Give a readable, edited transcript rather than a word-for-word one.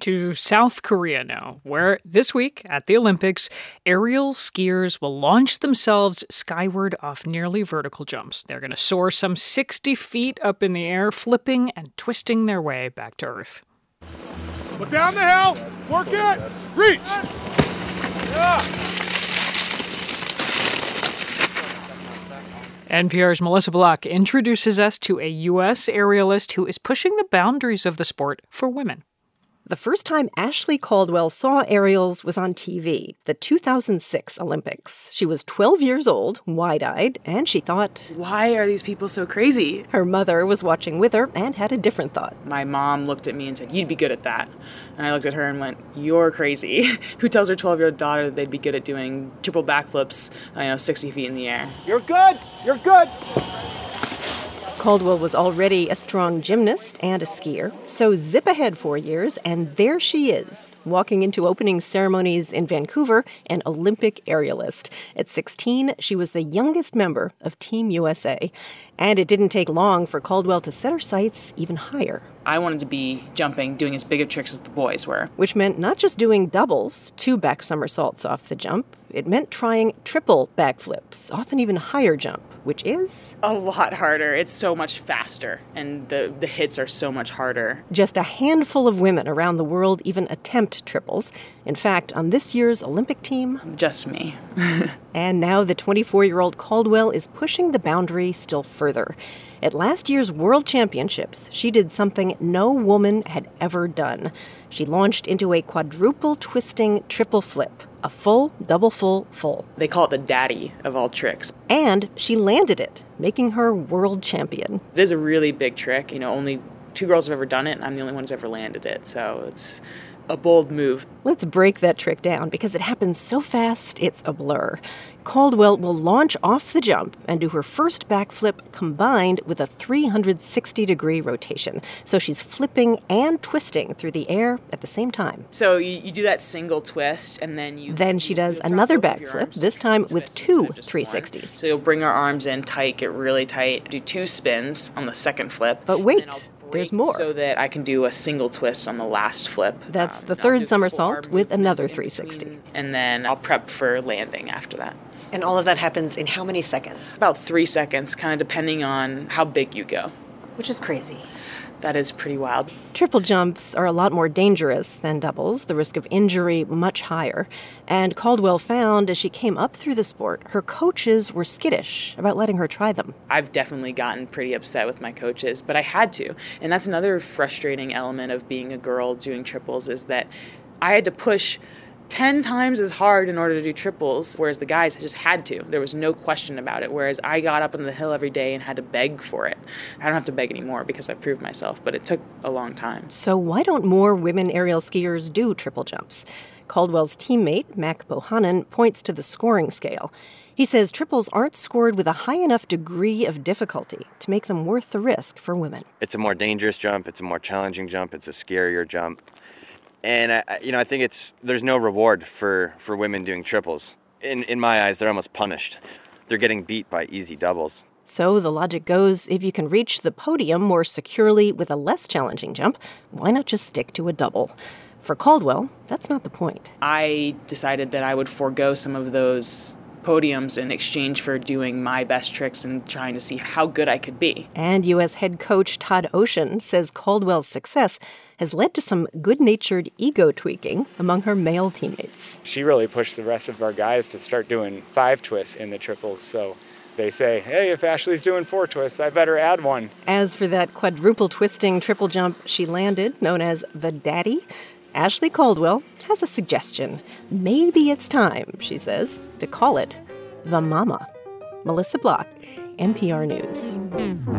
To South Korea now, where this week at the Olympics, aerial skiers will launch themselves skyward off nearly vertical jumps. They're going to soar some 60 feet up in the air, flipping and twisting their way back to Earth. Look down the hill, work it, reach. Yeah. NPR's Melissa Block introduces us to a U.S. aerialist who is pushing the boundaries of the sport for women. The first time Ashley Caldwell saw aerials was on TV, the 2006 Olympics. She was 12 years old, wide-eyed, and she thought, why are these people so crazy? Her mother was watching with her and had a different thought. My mom looked at me and said, you'd be good at that. And I looked at her and went, you're crazy. Who tells her 12-year-old daughter that they'd be good at doing triple backflips, 60 feet in the air? You're good. You're good. Caldwell was already a strong gymnast and a skier, so zip ahead 4 years, and there she is, walking into opening ceremonies in Vancouver, an Olympic aerialist. At 16, she was the youngest member of Team USA, and it didn't take long for Caldwell to set her sights even higher. I wanted to be jumping, doing as big of tricks as the boys were. Which meant not just doing doubles, 2 back somersaults off the jump. It meant trying triple backflips, often even higher jump, which is a lot harder. It's so much faster, and the hits are so much harder. Just a handful of women around the world even attempt triples. In fact, on this year's Olympic team, just me. And now the 24-year-old Caldwell is pushing the boundary still further. At last year's World Championships, she did something no woman had ever done. She launched into a quadruple twisting triple flip, a full, double full, full. They call it the daddy of all tricks. And she landed it, making her world champion. It is a really big trick. Only 2 girls have ever done it, and I'm the only one who's ever landed it. So it's a bold move. Let's break that trick down because it happens so fast, it's a blur. Caldwell will launch off the jump and do her first backflip combined with a 360-degree rotation. So she's flipping and twisting through the air at the same time. So you do that single twist, and then she does another backflip, this time with 2 360s. So you'll bring her arms in tight, get really tight, do 2 spins on the second flip. But wait. There's more. So that I can do a single twist on the last flip. That's the third somersault with another 360. And then I'll prep for landing after that. And all of that happens in how many seconds? About 3 seconds, kind of depending on how big you go. Which is crazy. That is pretty wild. Triple jumps are a lot more dangerous than doubles, the risk of injury much higher. And Caldwell found as she came up through the sport, her coaches were skittish about letting her try them. I've definitely gotten pretty upset with my coaches, but I had to. And that's another frustrating element of being a girl doing triples is that I had to push 10 times as hard in order to do triples, whereas the guys just had to. There was no question about it, whereas I got up on the hill every day and had to beg for it. I don't have to beg anymore because I proved myself, but it took a long time. So why don't more women aerial skiers do triple jumps? Caldwell's teammate, Mac Bohannon, points to the scoring scale. He says triples aren't scored with a high enough degree of difficulty to make them worth the risk for women. It's a more dangerous jump, it's a more challenging jump, it's a scarier jump. And I think there's no reward for women doing triples. In my eyes, they're almost punished. They're getting beat by easy doubles. So the logic goes, if you can reach the podium more securely with a less challenging jump, why not just stick to a double? For Caldwell, that's not the point. I decided that I would forego some of those podiums in exchange for doing my best tricks and trying to see how good I could be. And U.S. head coach Todd Ocean says Caldwell's success has led to some good-natured ego tweaking among her male teammates. She really pushed the rest of our guys to start doing 5 twists in the triples, so they say, hey, if Ashley's doing 4 twists, I better add 1. As for that quadruple twisting triple jump she landed, known as the Daddy, Ashley Caldwell has a suggestion. Maybe it's time, she says, to call it the Mama. Melissa Block, NPR News.